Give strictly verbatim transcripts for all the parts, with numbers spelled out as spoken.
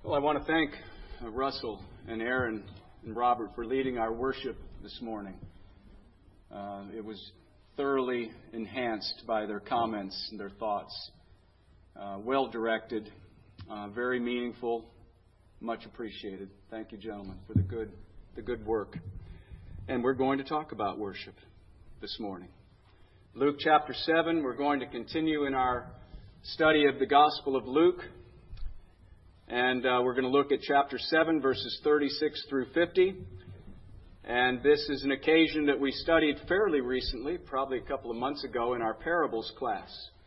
Well, I want to thank uh, Russell and Aaron and Robert for leading our worship this morning. Uh, it was thoroughly enhanced by their comments and their thoughts. Uh, well directed, uh, very meaningful, much appreciated. Thank you, gentlemen, for the good, the good work. And we're going to talk about worship this morning. Luke chapter seven, we're going to continue in our study of the Gospel of Luke. And uh, we're going to look at chapter seven, verses thirty-six through fifty. And this is an occasion that we studied fairly recently, probably a couple of months ago in our parables class,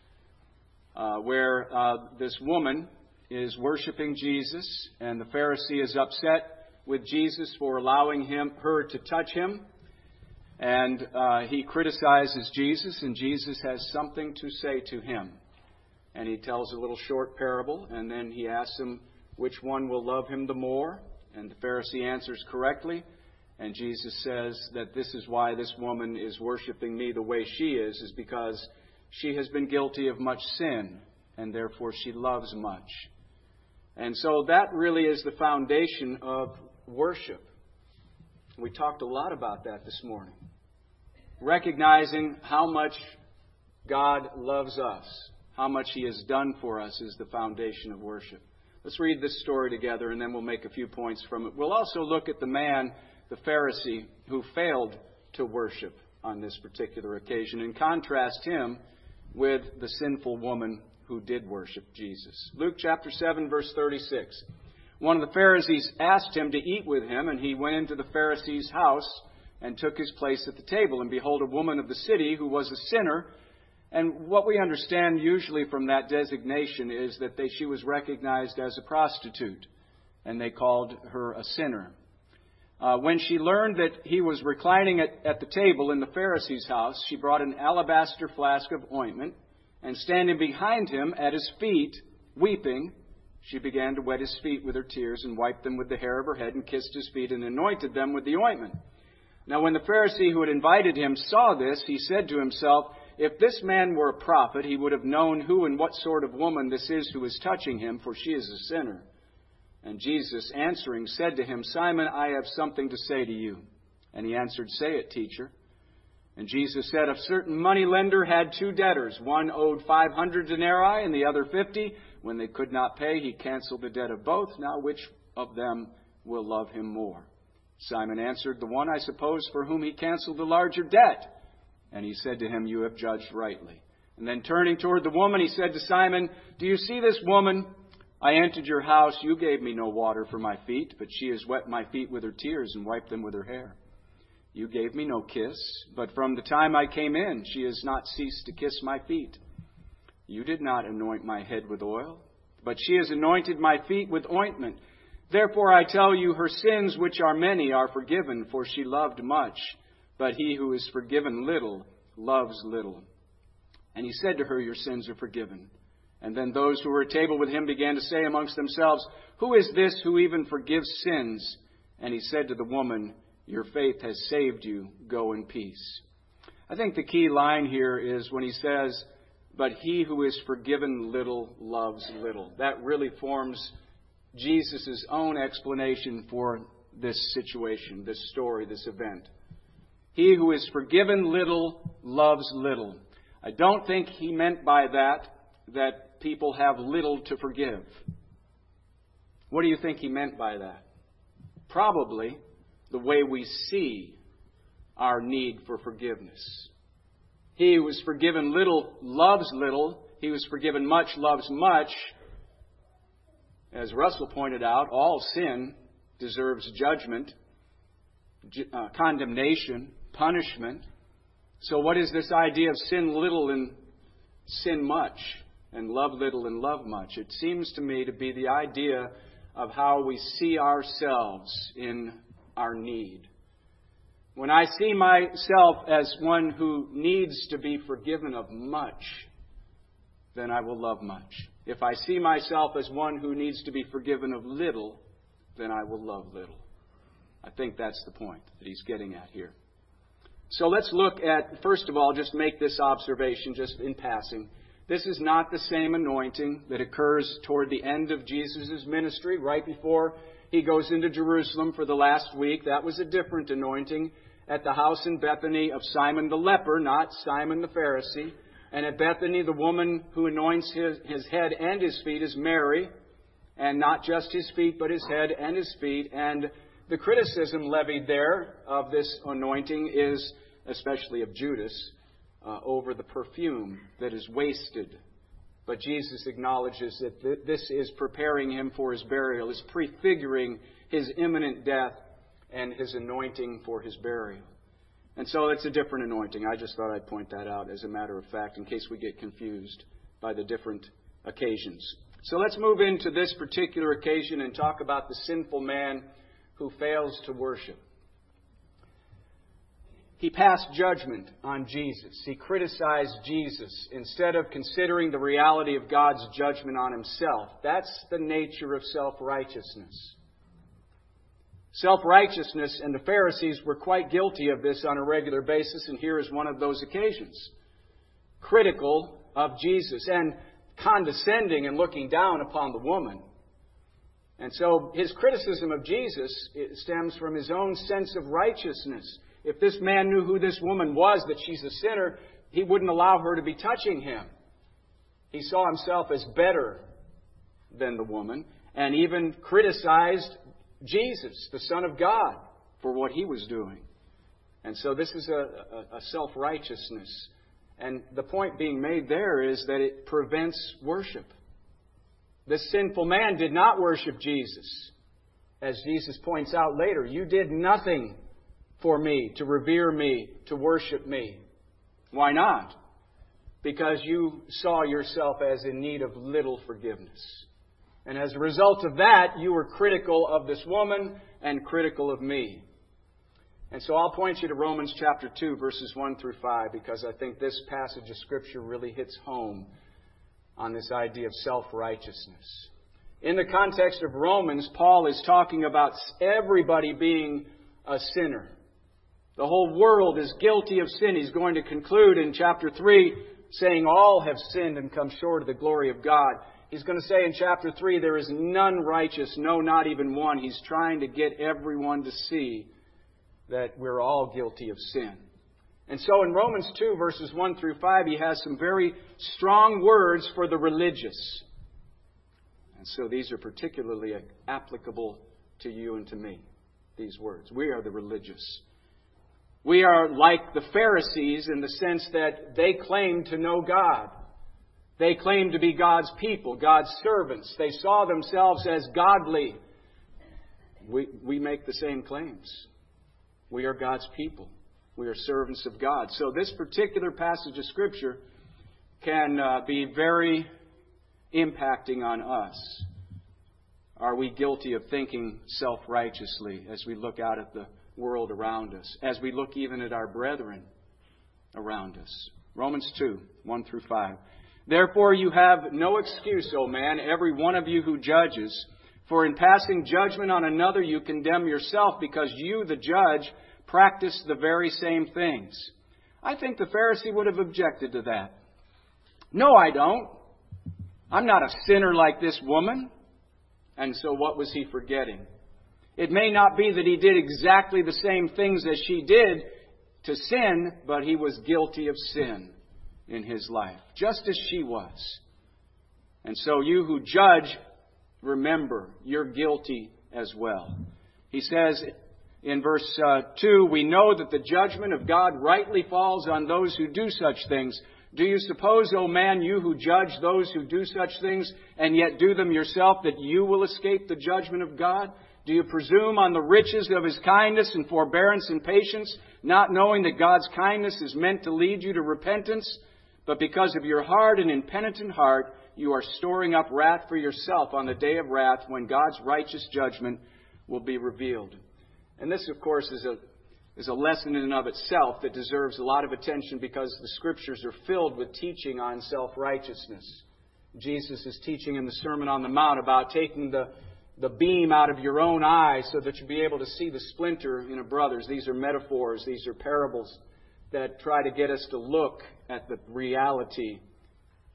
uh, where uh, this woman is worshiping Jesus, and the Pharisee is upset with Jesus for allowing him, her to touch him. And uh, he criticizes Jesus, and Jesus has something to say to him. And he tells a little short parable, and then he asks him which one will love him the more. And the Pharisee answers correctly. And Jesus says that this is why this woman is worshiping me the way she is, is because she has been guilty of much sin, and therefore she loves much. And so that really is the foundation of worship. We talked a lot about that this morning. Recognizing how much God loves us, how much He has done for us, is the foundation of worship. Let's read this story together, and then we'll make a few points from it. We'll also look at the man, the Pharisee, who failed to worship on this particular occasion, and contrast him with the sinful woman who did worship Jesus. Luke chapter seven, verse thirty-six. One of the Pharisees asked him to eat with him, and he went into the Pharisee's house and took his place at the table. And behold, a woman of the city who was a sinner. And what we understand usually from that designation is that they, she was recognized as a prostitute, and they called her a sinner. Uh, when she learned that he was reclining at, at the table in the Pharisee's house, she brought an alabaster flask of ointment, and standing behind him at his feet, weeping, she began to wet his feet with her tears and wiped them with the hair of her head and kissed his feet and anointed them with the ointment. Now when the Pharisee who had invited him saw this, he said to himself, "If this man were a prophet, he would have known who and what sort of woman this is who is touching him, for she is a sinner." And Jesus, answering, said to him, "Simon, I have something to say to you." And he answered, "Say it, teacher." And Jesus said, "A certain moneylender had two debtors. One owed five hundred denarii and the other fifty. When they could not pay, he canceled the debt of both. Now which of them will love him more?" Simon answered, "The one, I suppose, for whom he canceled the larger debt." And he said to him, "You have judged rightly." And then turning toward the woman, he said to Simon, "Do you see this woman? I entered your house. You gave me no water for my feet, but she has wet my feet with her tears and wiped them with her hair. You gave me no kiss, but from the time I came in, she has not ceased to kiss my feet. You did not anoint my head with oil, but she has anointed my feet with ointment. Therefore I tell you, her sins, which are many, are forgiven, for she loved much. But he who is forgiven little loves little." And he said to her, "Your sins are forgiven." And then those who were at table with him began to say amongst themselves, "Who is this who even forgives sins?" And he said to the woman, "Your faith has saved you. Go in peace." I think the key line here is when he says, "But he who is forgiven little loves little." That really forms Jesus' own explanation for this situation, this story, this event. He who is forgiven little loves little. I don't think he meant by that that people have little to forgive. What do you think he meant by that? Probably the way we see our need for forgiveness. He who is forgiven little loves little. He who is forgiven much loves much. As Russell pointed out, all sin deserves judgment, uh, condemnation, punishment. So what is this idea of sin little and sin much, and love little and love much? It seems to me to be the idea of how we see ourselves in our need. When I see myself as one who needs to be forgiven of much, then I will love much. If I see myself as one who needs to be forgiven of little, then I will love little. I think that's the point that he's getting at here. So let's look at, first of all, just make this observation just in passing. This is not the same anointing that occurs toward the end of Jesus' ministry, right before He goes into Jerusalem for the last week. That was a different anointing at the house in Bethany of Simon the leper, not Simon the Pharisee. And at Bethany, the woman who anoints his, his head and his feet is Mary. And not just his feet, but his head and his feet. And the criticism levied there of this anointing is, especially of Judas, uh, over the perfume that is wasted. But Jesus acknowledges that th- this is preparing Him for His burial, is prefiguring His imminent death and His anointing for His burial. And so it's a different anointing. I just thought I'd point that out as a matter of fact in case we get confused by the different occasions. So let's move into this particular occasion and talk about the sinful man who fails to worship. He passed judgment on Jesus. He criticized Jesus instead of considering the reality of God's judgment on Himself. That's the nature of self-righteousness. Self-righteousness, and the Pharisees were quite guilty of this on a regular basis, and here is one of those occasions. Critical of Jesus and condescending and looking down upon the woman. And so his criticism of Jesus stems from his own sense of righteousness. If this man knew who this woman was, that she's a sinner, he wouldn't allow her to be touching him. He saw himself as better than the woman and even criticized Jesus, the Son of God, for what He was doing. And so this is a, a, a self-righteousness. And the point being made there is that it prevents worship. This sinful man did not worship Jesus. As Jesus points out later, you did nothing for me, to revere me, to worship me. Why not? Because you saw yourself as in need of little forgiveness. And as a result of that, you were critical of this woman and critical of me. And so I'll point you to Romans chapter two, verses one through five, because I think this passage of Scripture really hits home on this idea of self-righteousness. In the context of Romans, Paul is talking about everybody being a sinner. The whole world is guilty of sin. He's going to conclude in chapter three saying all have sinned and come short of the glory of God. He's going to say in chapter three, there is none righteous, no, not even one. He's trying to get everyone to see that we're all guilty of sin. And so in Romans two, verses one through five, he has some very strong words for the religious. And so these are particularly applicable to you and to me, these words. We are the religious. We are like the Pharisees in the sense that they claim to know God. They claim to be God's people, God's servants. They saw themselves as godly. We, we make the same claims. We are God's people. We are servants of God. So this particular passage of Scripture can uh, be very impacting on us. Are we guilty of thinking self-righteously as we look out at the world around us, as we look even at our brethren around us? Romans two, one through five. Therefore you have no excuse, O man, every one of you who judges. For in passing judgment on another you condemn yourself, because you, the judge, practice the very same things. I think the Pharisee would have objected to that. No, I don't. I'm not a sinner like this woman. And so what was he forgetting? It may not be that he did exactly the same things as she did to sin, but he was guilty of sin in his life, just as she was. And so you who judge, remember, you're guilty as well. He says in verse uh, two, we know that the judgment of God rightly falls on those who do such things. Do you suppose, O man, you who judge those who do such things, and yet do them yourself, that you will escape the judgment of God? Do you presume on the riches of His kindness and forbearance and patience, not knowing that God's kindness is meant to lead you to repentance? But because of your hard and impenitent heart, you are storing up wrath for yourself on the day of wrath, when God's righteous judgment will be revealed. And this, of course, is a is a lesson in and of itself that deserves a lot of attention, because the Scriptures are filled with teaching on self-righteousness. Jesus is teaching in the Sermon on the Mount about taking the, the beam out of your own eye so that you'll be able to see the splinter in a brother's. These are metaphors. These are parables that try to get us to look at the reality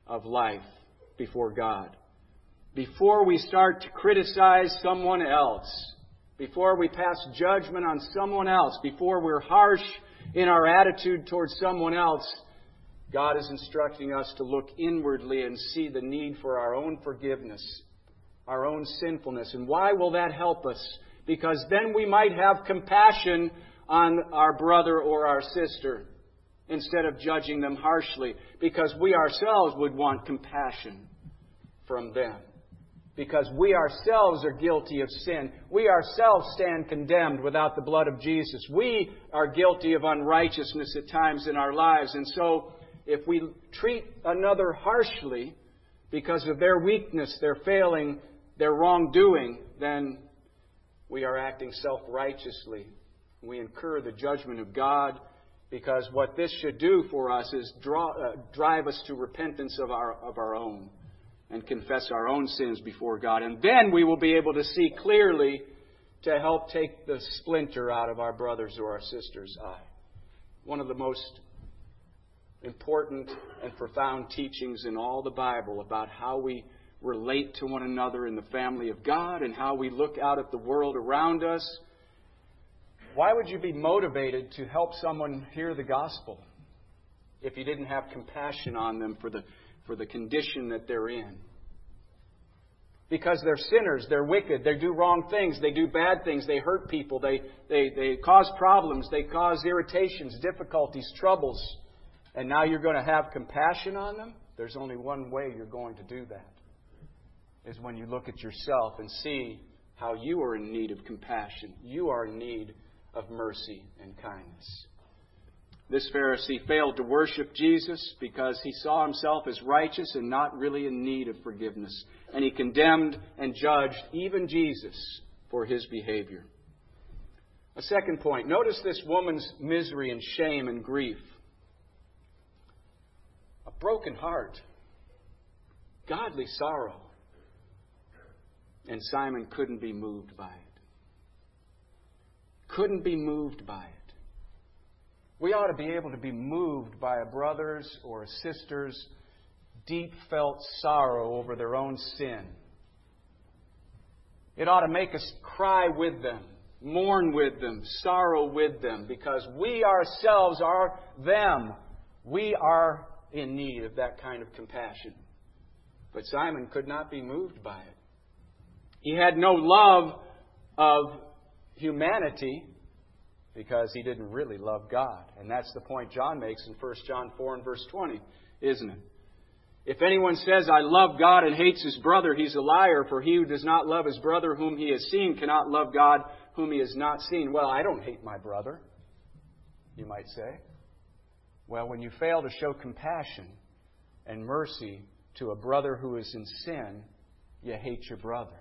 of life before God. Before we start to criticize someone else, before we pass judgment on someone else, before we're harsh in our attitude towards someone else, God is instructing us to look inwardly and see the need for our own forgiveness, our own sinfulness. And why will that help us? Because then we might have compassion on our brother or our sister instead of judging them harshly, because we ourselves would want compassion from them. Because we ourselves are guilty of sin. We ourselves stand condemned without the blood of Jesus. We are guilty of unrighteousness at times in our lives. And so, if we treat another harshly because of their weakness, their failing, their wrongdoing, then we are acting self-righteously. We incur the judgment of God, because what this should do for us is draw, uh, drive us to repentance of our, of our own and confess our own sins before God. And then we will be able to see clearly to help take the splinter out of our brother's or our sister's eye. One of the most important and profound teachings in all the Bible about how we relate to one another in the family of God and how we look out at the world around us. Why would you be motivated to help someone hear the gospel if you didn't have compassion on them for the for the condition that they're in? Because they're sinners, they're wicked, they do wrong things, they do bad things, they hurt people, they, they, they cause problems, they cause irritations, difficulties, troubles. And now you're going to have compassion on them? There's only one way you're going to do that, is when you look at yourself and see how you are in need of compassion. You are in need of mercy and kindness. This Pharisee failed to worship Jesus because he saw himself as righteous and not really in need of forgiveness. And he condemned and judged even Jesus for his behavior. A second point. Notice this woman's misery and shame and grief. A broken heart. Godly sorrow. And Simon couldn't be moved by it. Couldn't be moved by it. We ought to be able to be moved by a brother's or a sister's deep felt sorrow over their own sin. It ought to make us cry with them, mourn with them, sorrow with them, because we ourselves are them. We are in need of that kind of compassion. But Simon could not be moved by it. He had no love of humanity, because he didn't really love God. And that's the point John makes in First John four and verse twenty, isn't it? If anyone says, I love God, and hates his brother, he's a liar. For he who does not love his brother whom he has seen cannot love God whom he has not seen. Well, I don't hate my brother, you might say. Well, when you fail to show compassion and mercy to a brother who is in sin, you hate your brother.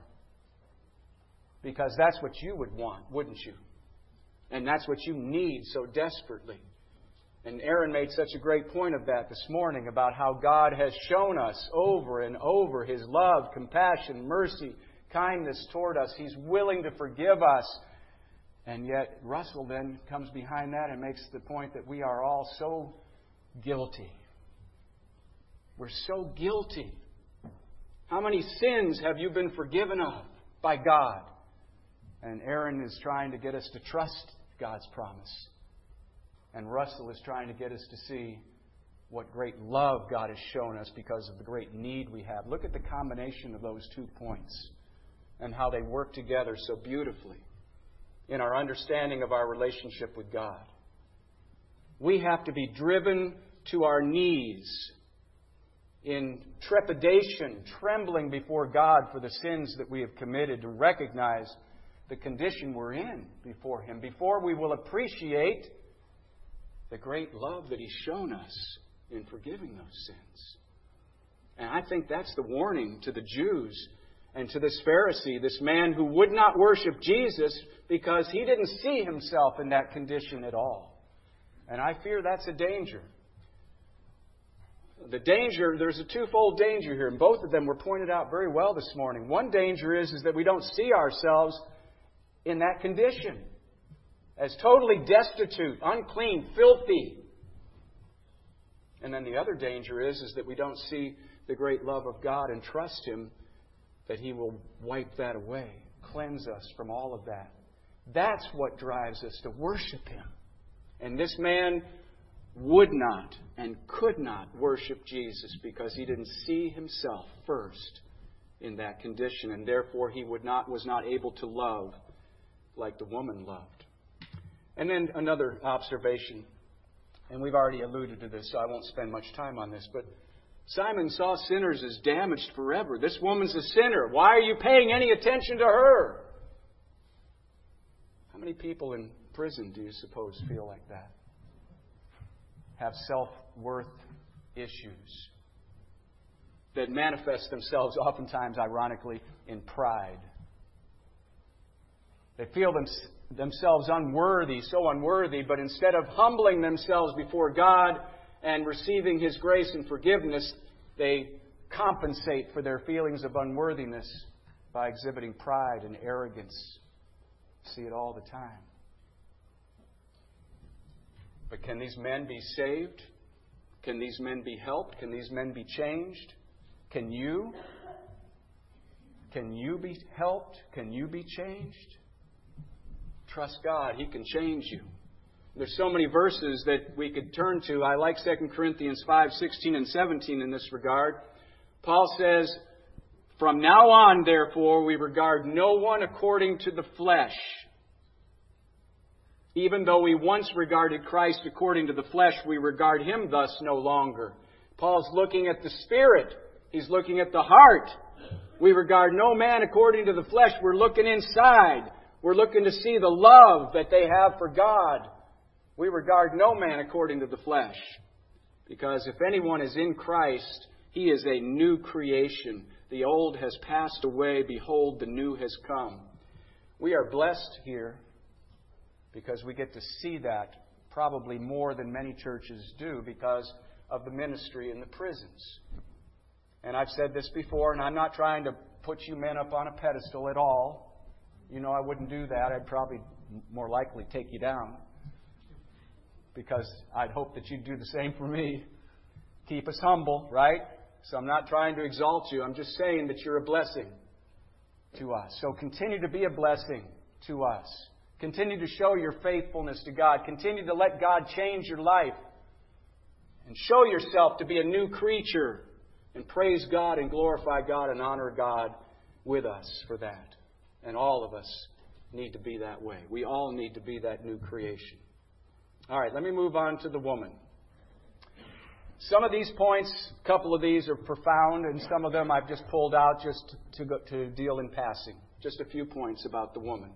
Because that's what you would want, wouldn't you? And that's what you need so desperately. And Aaron made such a great point of that this morning, about how God has shown us over and over His love, compassion, mercy, kindness toward us. He's willing to forgive us. And yet Russell then comes behind that and makes the point that we are all so guilty. We're so guilty. How many sins have you been forgiven of by God? And Aaron is trying to get us to trust God's promise. And Russell is trying to get us to see what great love God has shown us because of the great need we have. Look at the combination of those two points and how they work together so beautifully in our understanding of our relationship with God. We have to be driven to our knees in trepidation, trembling before God for the sins that we have committed, to recognize the condition we're in before Him, before we will appreciate the great love that He's shown us in forgiving those sins. And I think that's the warning to the Jews and to this Pharisee, this man who would not worship Jesus because he didn't see himself in that condition at all. And I fear that's a danger. The danger, there's a twofold danger here, and both of them were pointed out very well this morning. One danger is, is that we don't see ourselves in that condition as totally destitute, unclean, filthy. And then the other danger is, is that we don't see the great love of God and trust Him that He will wipe that away, cleanse us from all of that. That's what drives us to worship Him. And this man would not and could not worship Jesus because he didn't see himself first in that condition, and therefore he would not was not able to love like the woman loved. And then another observation, and we've already alluded to this, so I won't spend much time on this, but Simon saw sinners as damaged forever. This woman's a sinner. Why are you paying any attention to her? How many people in prison do you suppose feel like that? Have self-worth issues that manifest themselves oftentimes, ironically, in pride. They feel them, themselves unworthy, so unworthy, but instead of humbling themselves before God and receiving His grace and forgiveness, they compensate for their feelings of unworthiness by exhibiting pride and arrogance. See it all the time. But can these men be saved? Can these men be helped? Can these men be changed? Can you? Can you be helped? Can you be changed? Trust God. He can change you. There's so many verses that we could turn to. I like Second Corinthians five, sixteen and seventeen in this regard. Paul says, "From now on, therefore, we regard no one according to the flesh. Even though we once regarded Christ according to the flesh, we regard Him thus no longer." Paul's looking at the Spirit. He's looking at the heart. We regard no man according to the flesh. We're looking inside. We're looking to see the love that they have for God. We regard no man according to the flesh. Because if anyone is in Christ, he is a new creation. The old has passed away. Behold, the new has come. We are blessed here because we get to see that probably more than many churches do because of the ministry in the prisons. And I've said this before, and I'm not trying to put you men up on a pedestal at all. You know I wouldn't do that. I'd probably more likely take you down because I'd hope that you'd do the same for me. Keep us humble, right? So I'm not trying to exalt you. I'm just saying that you're a blessing to us. So continue to be a blessing to us. Continue to show your faithfulness to God. Continue to let God change your life. And show yourself to be a new creature. And praise God and glorify God and honor God with us for that. And all of us need to be that way. We all need to be that new creation. All right, let me move on to the woman. Some of these points, a couple of these are profound, and some of them I've just pulled out just to, go, to deal in passing. Just a few points about the woman.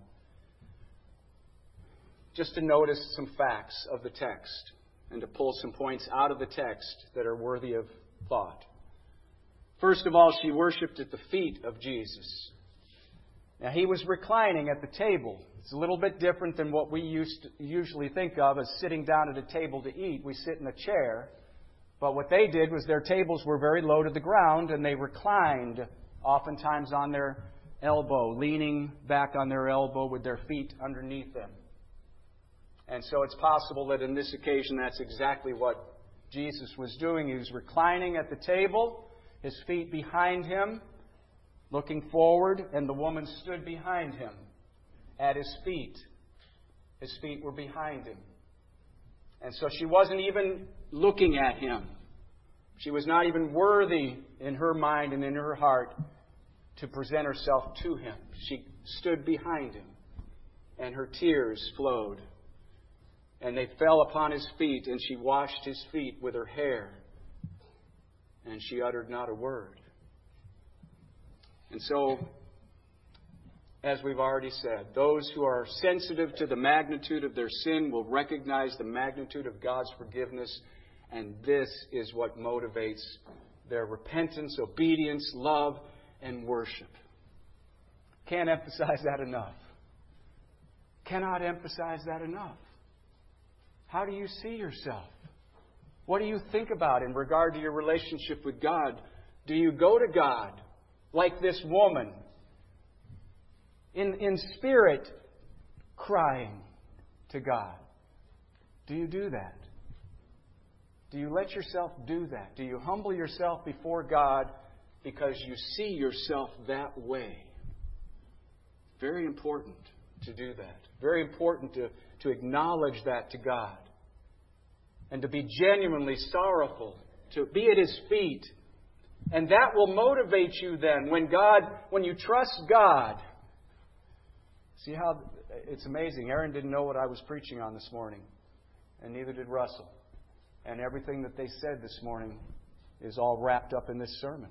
Just to notice some facts of the text and to pull some points out of the text that are worthy of thought. First of all, she worshipped at the feet of Jesus. Now, He was reclining at the table. It's a little bit different than what we used to usually think of as sitting down at a table to eat. We sit in a chair. But what they did was their tables were very low to the ground, and they reclined, oftentimes on their elbow, leaning back on their elbow with their feet underneath them. And so it's possible that in this occasion that's exactly what Jesus was doing. He was reclining at the table, His feet behind Him, looking forward, and the woman stood behind Him at His feet. His feet were behind Him. And so she wasn't even looking at Him. She was not even worthy in her mind and in her heart to present herself to Him. She stood behind Him, and her tears flowed. And they fell upon His feet, and she washed His feet with her hair. And she uttered not a word. And so, as we've already said, those who are sensitive to the magnitude of their sin will recognize the magnitude of God's forgiveness. And this is what motivates their repentance, obedience, love, and worship. Can't emphasize that enough. Cannot emphasize that enough. How do you see yourself? What do you think about in regard to your relationship with God? Do you go to God like this woman, in, in spirit, crying to God? Do you do that? Do you let yourself do that? Do you humble yourself before God because you see yourself that way? Very important to do that. Very important to, to acknowledge that to God. And to be genuinely sorrowful. To be at His feet. And that will motivate you then when God, when you trust God. See how it's amazing. Aaron didn't know what I was preaching on this morning. And neither did Russell. And everything that they said this morning is all wrapped up in this sermon.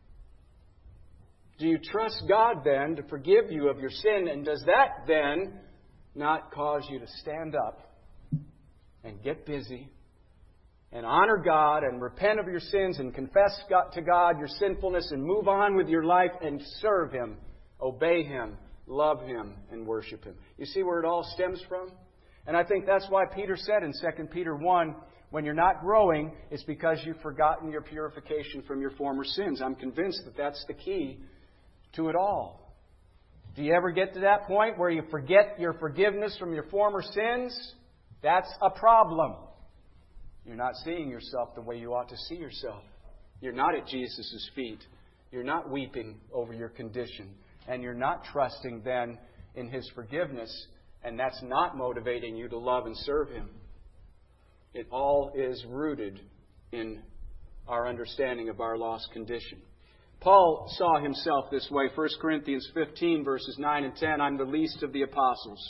Do you trust God then to forgive you of your sin? And does that then not cause you to stand up and get busy and honor God and repent of your sins and confess to God your sinfulness and move on with your life and serve Him, obey Him, love Him, and worship Him? You see where it all stems from? And I think that's why Peter said in Second Peter one, when you're not growing, it's because you've forgotten your purification from your former sins. I'm convinced that that's the key to it all. Do you ever get to that point where you forget your forgiveness from your former sins? That's a problem. You're not seeing yourself the way you ought to see yourself. You're not at Jesus' feet. You're not weeping over your condition. And you're not trusting then in His forgiveness. And that's not motivating you to love and serve Him. It all is rooted in our understanding of our lost condition. Paul saw himself this way. First Corinthians fifteen, verses nine and ten. I'm the least of the apostles,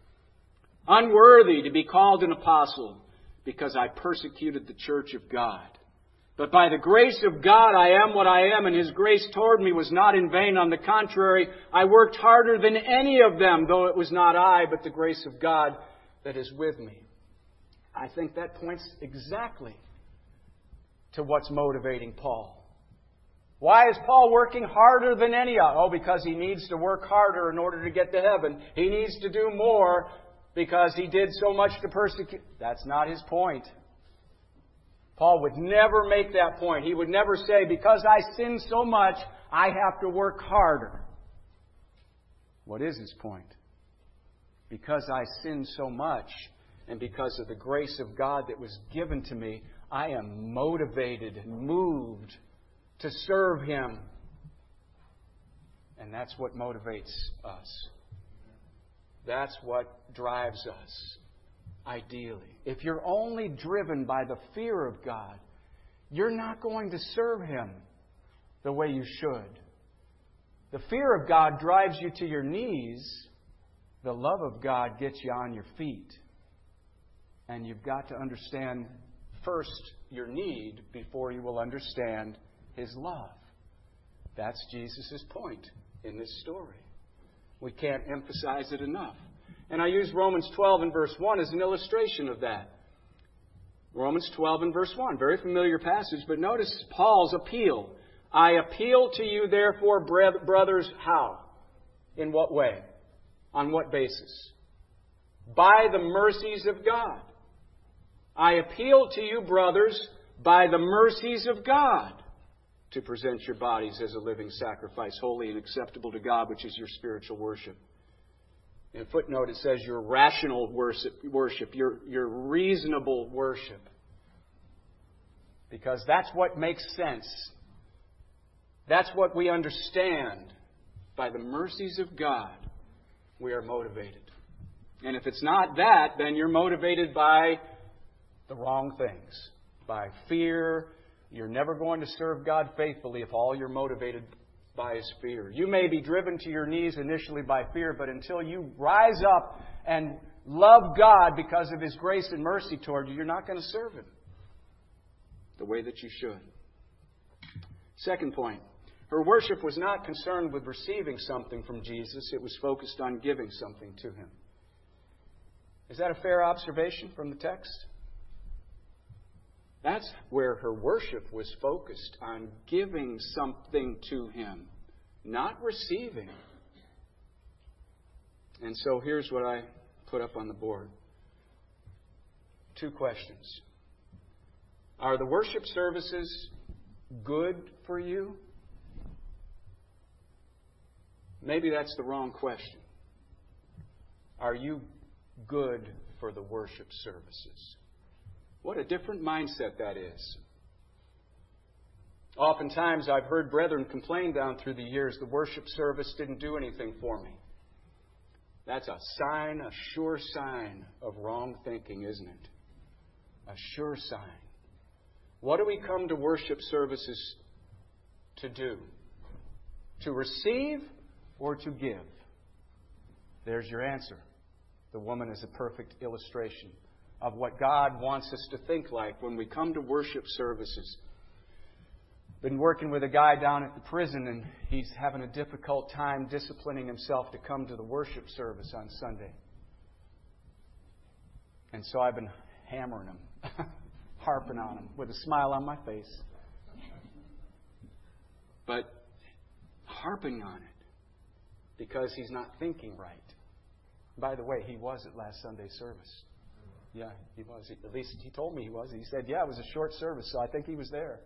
unworthy to be called an apostle, because I persecuted the church of God. But by the grace of God I am what I am, and His grace toward me was not in vain. On the contrary, I worked harder than any of them, though it was not I, but the grace of God that is with me. I think that points exactly to what's motivating Paul. Why is Paul working harder than any of them? Oh, because he needs to work harder in order to get to heaven. He needs to do more because he did so much to persecute. That's not his point. Paul would never make that point. He would never say, because I sin so much, I have to work harder. What is his point? Because I sin so much, and because of the grace of God that was given to me, I am motivated and moved to serve Him. And that's what motivates us. That's what drives us, ideally. If you're only driven by the fear of God, you're not going to serve Him the way you should. The fear of God drives you to your knees. The love of God gets you on your feet. And you've got to understand first your need before you will understand His love. That's Jesus' point in this story. We can't emphasize it enough. And I use Romans twelve and verse one as an illustration of that. Romans twelve and verse one. Very familiar passage, but notice Paul's appeal. I appeal to you, therefore, brothers, how? In what way? On what basis? By the mercies of God. I appeal to you, brothers, by the mercies of God, to present your bodies as a living sacrifice, holy and acceptable to God, which is your spiritual worship. In a footnote, it says your rational worship, worship your, your reasonable worship. Because that's what makes sense. That's what we understand. By the mercies of God, we are motivated. And if it's not that, then you're motivated by the wrong things. By fear. You're never going to serve God faithfully if all you're motivated by is fear. You may be driven to your knees initially by fear, but until you rise up and love God because of His grace and mercy toward you, you're not going to serve Him the way that you should. Second point. Her worship was not concerned with receiving something from Jesus. It was focused on giving something to Him. Is that a fair observation from the text? That's where her worship was focused, on giving something to Him, not receiving. And so here's what I put up on the board. Two questions. Are the worship services good for you? Maybe that's the wrong question. Are you good for the worship services? What a different mindset that is. Oftentimes I've heard brethren complain down through the years, the worship service didn't do anything for me. That's a sign, a sure sign of wrong thinking, isn't it? A sure sign. What do we come to worship services to do? To receive or to give? There's your answer. The woman is a perfect illustration of what God wants us to think like when we come to worship services. Been working with a guy down at the prison, and he's having a difficult time disciplining himself to come to the worship service on Sunday. And so I've been hammering him, harping on him with a smile on my face. But harping on it because he's not thinking right. By the way, he was at last Sunday's service. Yeah, he was. At least he told me he was. He said, yeah, it was a short service, so I think he was there.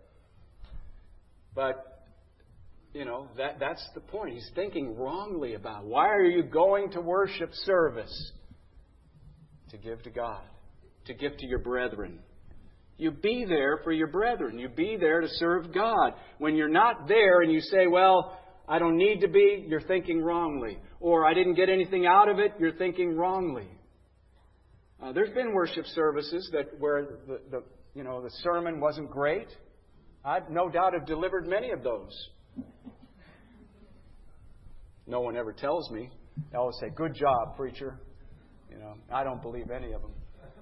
But, you know, that that's the point. He's thinking wrongly about why are you going to worship service? To give to God. To give to your brethren. You be there for your brethren. You be there to serve God. When you're not there and you say, well, I don't need to be, you're thinking wrongly. Or I didn't get anything out of it, you're thinking wrongly. Uh, there's been worship services that where the, the you know the sermon wasn't great. I've no doubt have delivered many of those. No one ever tells me. They always say, good job, preacher. You know, I don't believe any of them.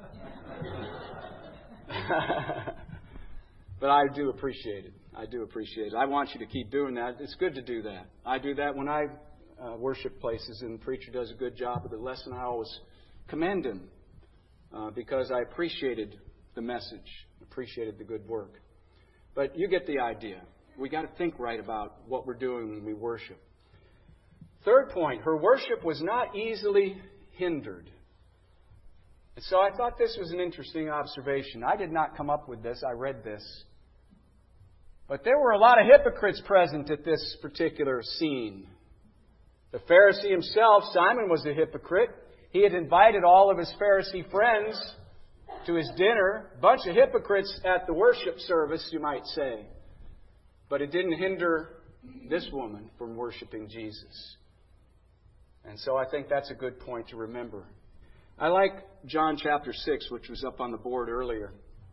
But I do appreciate it. I do appreciate it. I want you to keep doing that. It's good to do that. I do that when I uh, worship places and the preacher does a good job of the lesson. I always commend him uh, because I appreciated the message, appreciated the good work. But you get the idea. We got to think right about what we're doing when we worship. Third point, her worship was not easily hindered. And so I thought this was an interesting observation. I did not come up with this. I read this. But there were a lot of hypocrites present at this particular scene. The Pharisee himself, Simon, was a hypocrite. He had invited all of his Pharisee friends to his dinner. A bunch of hypocrites at the worship service, you might say. But it didn't hinder this woman from worshiping Jesus. And so I think that's a good point to remember. I like John chapter six, which was up on the board earlier.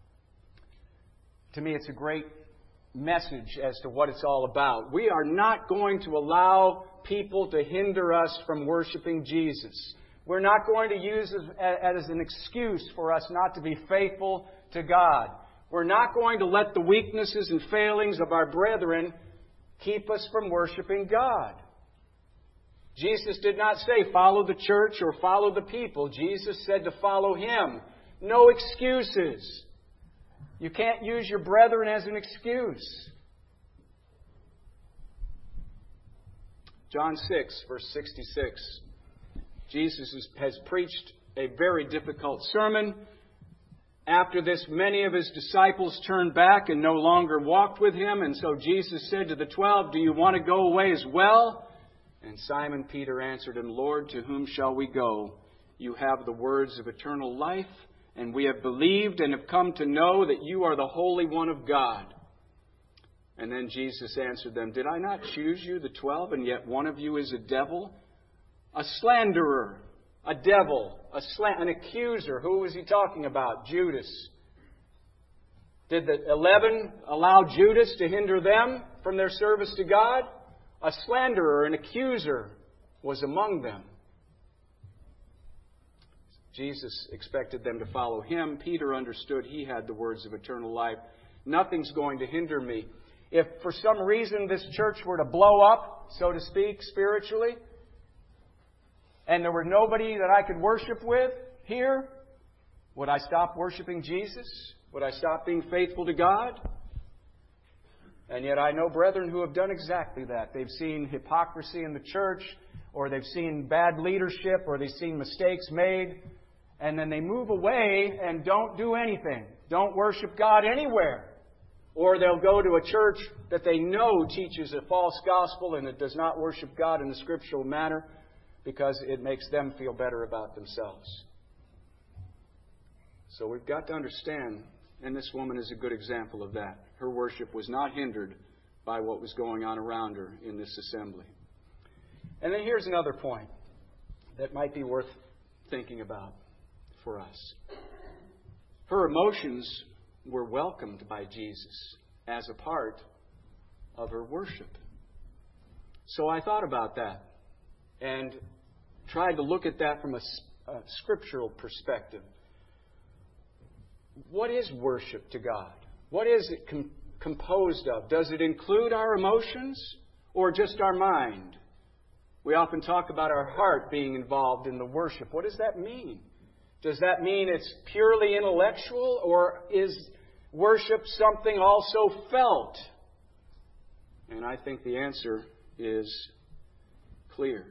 To me, it's a great message as to what it's all about. We are not going to allow people to hinder us from worshiping Jesus. We're not going to use it as an excuse for us not to be faithful to God. We're not going to let the weaknesses and failings of our brethren keep us from worshiping God. Jesus did not say follow the church or follow the people. Jesus said to follow Him. No excuses. You can't use your brethren as an excuse. John six, verse sixty-six. Jesus has preached a very difficult sermon. After this, many of His disciples turned back and no longer walked with Him. And so Jesus said to the twelve, do you want to go away as well? And Simon Peter answered Him, Lord, to whom shall we go? You have the words of eternal life, and we have believed and have come to know that You are the Holy One of God. And then Jesus answered them, did I not choose you, the twelve, and yet one of you is a devil? A slanderer, a devil, a slan- an accuser. Who was He talking about? Judas. Did the eleven allow Judas to hinder them from their service to God? A slanderer, an accuser was among them. Jesus expected them to follow Him. Peter understood he had the words of eternal life. Nothing's going to hinder me. If for some reason this church were to blow up, so to speak, spiritually, and there were nobody that I could worship with here, would I stop worshiping Jesus? Would I stop being faithful to God? And yet I know brethren who have done exactly that. They've seen hypocrisy in the church, or they've seen bad leadership, or they've seen mistakes made, and then they move away and don't do anything. Don't worship God anywhere. Or they'll go to a church that they know teaches a false gospel and it does not worship God in the scriptural manner because it makes them feel better about themselves. So we've got to understand And this woman is a good example of that. Her worship was not hindered by what was going on around her in this assembly. And then here's another point that might be worth thinking about for us. Her emotions were welcomed by Jesus as a part of her worship. So I thought about that and tried to look at that from a, a scriptural perspective. What is worship to God? What is it com- composed of? Does it include our emotions or just our mind? We often talk about our heart being involved in the worship. What does that mean? Does that mean it's purely intellectual, or is worship something also felt? And I think the answer is clear.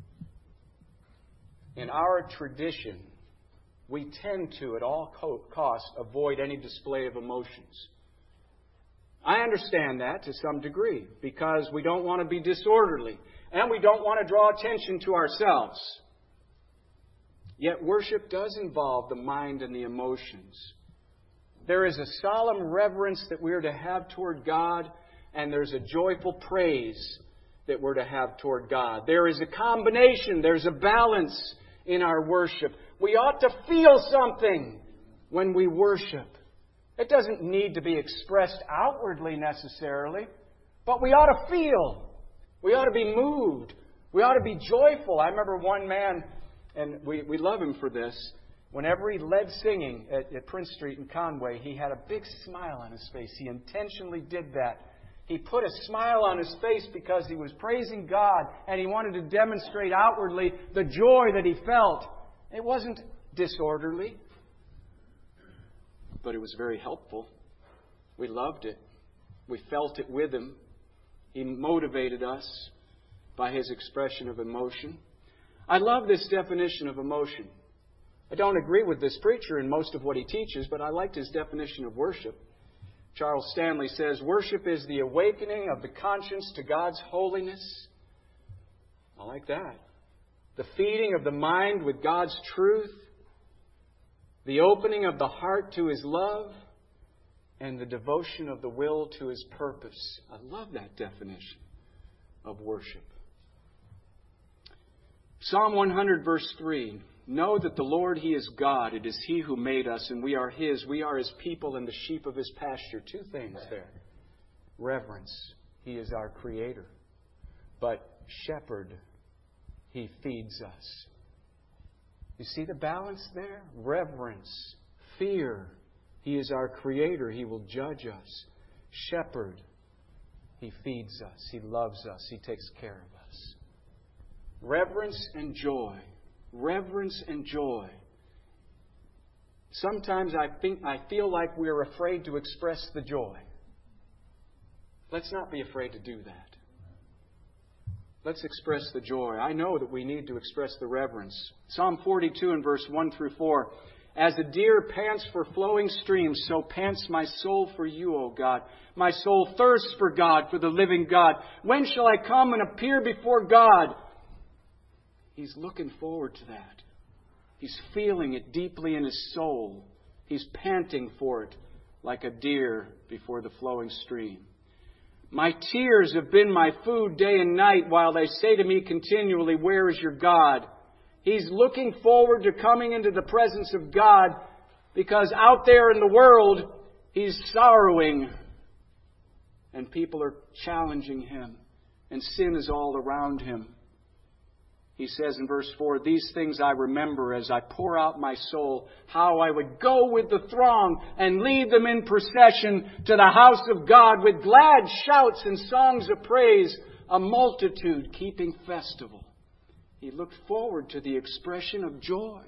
In our tradition, we tend to, at all costs, avoid any display of emotions. I understand that to some degree, because we don't want to be disorderly, and we don't want to draw attention to ourselves. Yet worship does involve the mind and the emotions. There is a solemn reverence that we're to have toward God, and there's a joyful praise that we're to have toward God. There is a combination, there's a balance in our worship. We ought to feel something when we worship. It doesn't need to be expressed outwardly necessarily, but we ought to feel. We ought to be moved. We ought to be joyful. I remember one man, and we, we love him for this, whenever he led singing at, at Prince Street in Conway, he had a big smile on his face. He intentionally did that. He put a smile on his face because he was praising God, and he wanted to demonstrate outwardly the joy that he felt. It wasn't disorderly, but it was very helpful. We loved it. We felt it with him. He motivated us by his expression of emotion. I love this definition of emotion. I don't agree with this preacher in most of what he teaches, but I liked his definition of worship. Charles Stanley says, worship is the awakening of the conscience to God's holiness. I like that. The feeding of the mind with God's truth. The opening of the heart to His love. And the devotion of the will to His purpose. I love that definition of worship. Psalm one hundred, verse three. Know that the Lord, He is God. It is He who made us, and we are His. We are His people and the sheep of His pasture. Two things there. Reverence. He is our Creator. But shepherd, He feeds us. You see the balance there? Reverence. Fear. He is our Creator. He will judge us. Shepherd. He feeds us. He loves us. He takes care of us. Reverence and joy. Reverence and joy. Sometimes I think I feel like we're afraid to express the joy. Let's not be afraid to do that. Let's express the joy. I know that we need to express the reverence. Psalm forty-two and verse one through four. As a deer pants for flowing streams, so pants my soul for you, O God. My soul thirsts for God, for the living God. When shall I come and appear before God? He's looking forward to that. He's feeling it deeply in his soul. He's panting for it like a deer before the flowing stream. My tears have been my food day and night, while they say to me continually, where is your God? He's looking forward to coming into the presence of God, because out there in the world, he's sorrowing. And people are challenging him. And sin is all around him. He says in verse four, these things I remember as I pour out my soul, how I would go with the throng and lead them in procession to the house of God with glad shouts and songs of praise, a multitude keeping festival. He looked forward to the expression of joy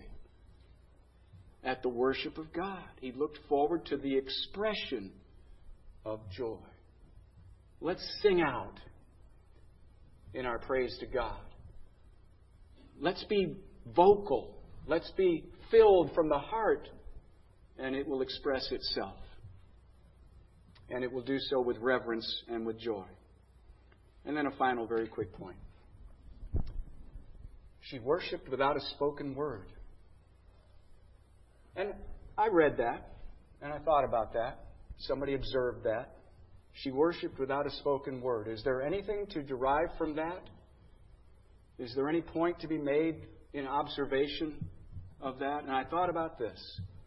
at the worship of God. He looked forward to the expression of joy. Let's sing out in our praise to God. Let's be vocal. Let's be filled from the heart, and it will express itself. And it will do so with reverence and with joy. And then a final very quick point. She worshipped without a spoken word. And I read that, And I thought about that. Somebody observed that. She worshiped without a spoken word. Is there anything to derive from that? Is there any point to be made in observation of that? And I thought about this.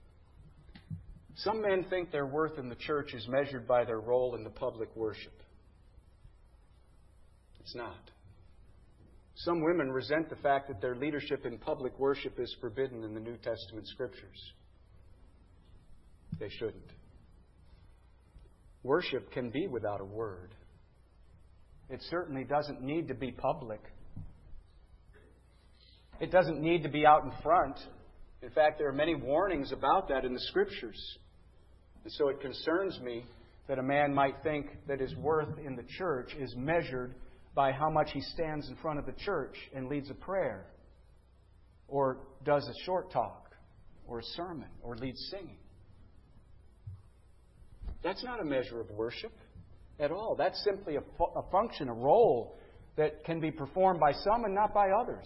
Some men think their worth in the church is measured by their role in the public worship. It's not. Some women resent the fact that their leadership in public worship is forbidden in the New Testament Scriptures. They shouldn't. Worship can be without a word. It certainly doesn't need to be public. It doesn't need to be out in front. In fact, there are many warnings about that in the Scriptures. And so it concerns me that a man might think that his worth in the church is measured by how much he stands in front of the church and leads a prayer, or does a short talk, or a sermon, or leads singing. That's not a measure of worship at all. That's simply a, fu- a function, a role that can be performed by some and not by others.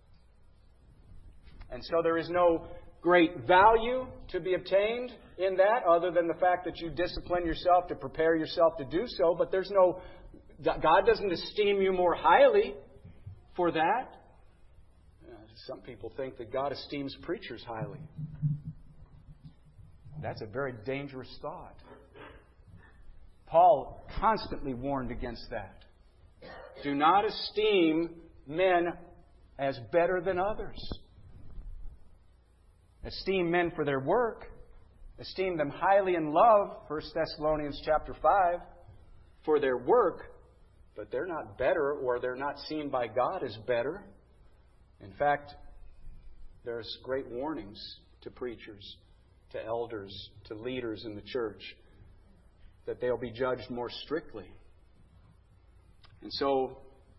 And so there is no great value to be obtained in that, other than the fact that you discipline yourself to prepare yourself to do so. But there's no, God doesn't esteem you more highly for that. Some people think that God esteems preachers highly. That's a very dangerous thought. Paul constantly warned against that. Do not esteem men as better than others. Esteem men for their work. Esteem them highly in love, First Thessalonians chapter five, for their work, but they're not better, or they're not seen by God as better. In fact, there's great warnings to preachers, to elders, to leaders in the church, that they'll be judged more strictly. And so,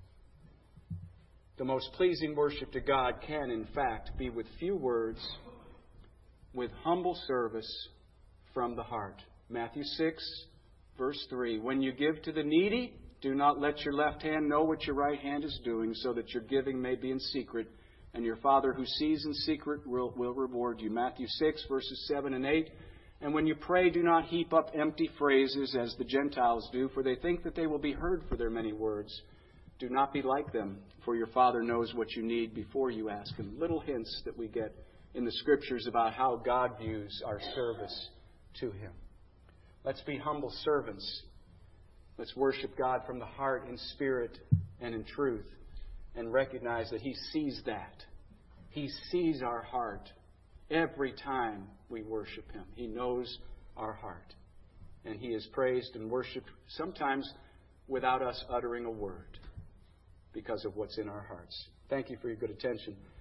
the most pleasing worship to God can, in fact, be with few words, with humble service from the heart. Matthew six, verse three. When you give to the needy, do not let your left hand know what your right hand is doing, so that your giving may be in secret, and your Father who sees in secret will, will reward you. Matthew six, verses seven and eight. And when you pray, do not heap up empty phrases as the Gentiles do, for they think that they will be heard for their many words. Do not be like them, for your Father knows what you need before you ask Him. Little hints that we get in the Scriptures about how God views our service to Him. Let's be humble servants. Let's worship God from the heart in spirit and in truth, and recognize that He sees that. He sees our heart every time we worship Him. He knows our heart. And He is praised and worshipped sometimes without us uttering a word, because of what's in our hearts. Thank you for your good attention.